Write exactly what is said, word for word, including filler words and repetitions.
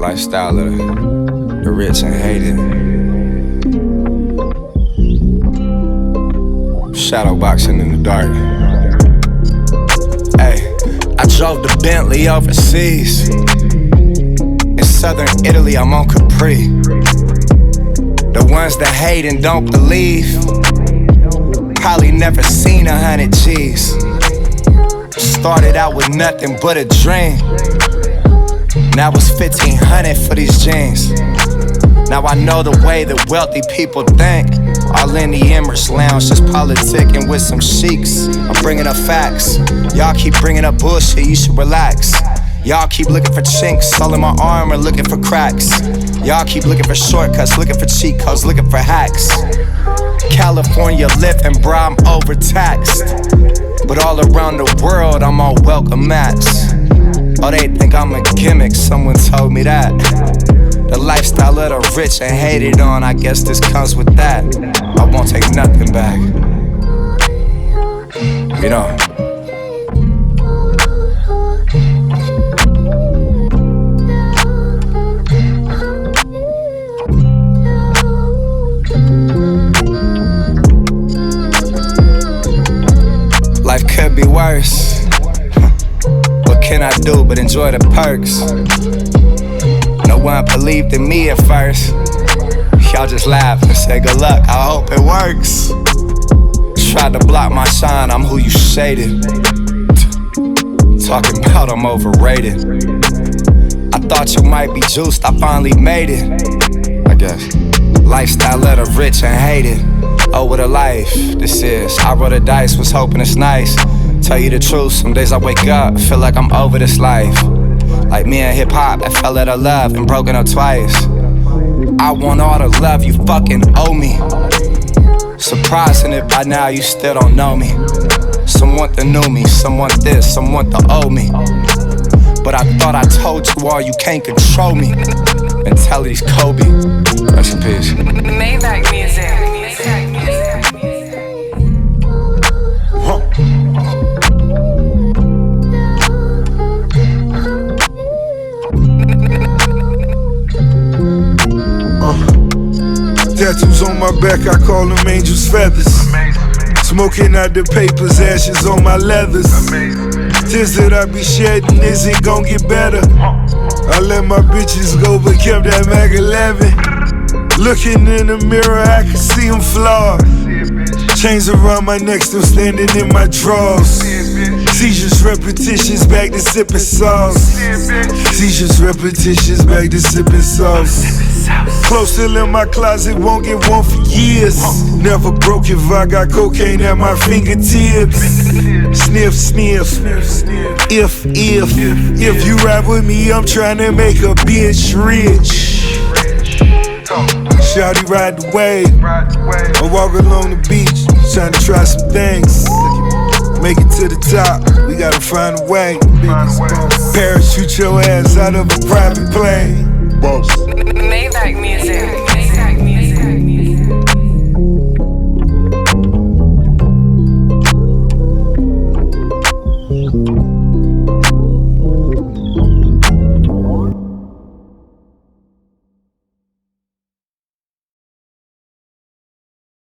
Lifestyle of the, the rich and hated. Shadow boxing in the dark. Hey, I drove the Bentley overseas. In southern Italy, I'm on Capri. The ones that hate and don't believe probably never seen a hundred G's. Started out with nothing but a dream. Now it's fifteen hundred for these jeans. Now I know the way that wealthy people think. All in the Emirates lounge, just politicking with some sheiks. I'm bringing up facts. Y'all keep bringing up bullshit, you should relax. Y'all keep looking for chinks, all in my armor, looking for cracks. Y'all keep looking for shortcuts, looking for cheat codes, looking for hacks. California living, bro, I'm overtaxed. But all around the world, I'm on welcome mats. Oh, they think I'm a gimmick, someone told me that. The lifestyle of the rich and hated on, I guess this comes with that. I won't take nothing back. You know. Life could be worse. What can I do but enjoy the perks? No one believed in me at first. Y'all just laughed and said good luck, I hope it works. Tried to block my shine, I'm who you shaded. Talking about I'm overrated. I thought you might be juiced, I finally made it. I guess. Lifestyle of the rich and hated. Oh, what a life this is. I roll the dice, was hoping it's nice. Tell you the truth, some days I wake up, feel like I'm over this life. Like me and hip-hop, I fell out of love and broken up twice. I want all the love you fucking owe me. Surprising it by now you still don't know me. Some want the new me, some want this, some want the old me. But I thought I told you all, you can't control me. Mentality's Kobe. Rest in peace. Maybach music. Maybach music. Huh. Uh, tattoos on my back, I call them angels' feathers. Smoking out the papers, ashes on my leathers. Tears that I be shedding isn't gon' get better. I let my bitches go, but kept that Mac eleven. Looking in the mirror, I can see them flawed. Chains around my neck, still standing in my drawers. Seizures, repetitions, back to sipping sauce. Seizures, repetitions, back to sipping sauce. Clothes still in my closet, won't get one for years. Never broke if I got cocaine at my fingertips. Sniff, sniff, if, if, if you ride with me, I'm trying to make a bitch rich. Shawty ride the wave, I walk along the beach, trying to try some things. Make it to the top, we gotta find a way. Parachute your ass out of a private plane. Maybach music.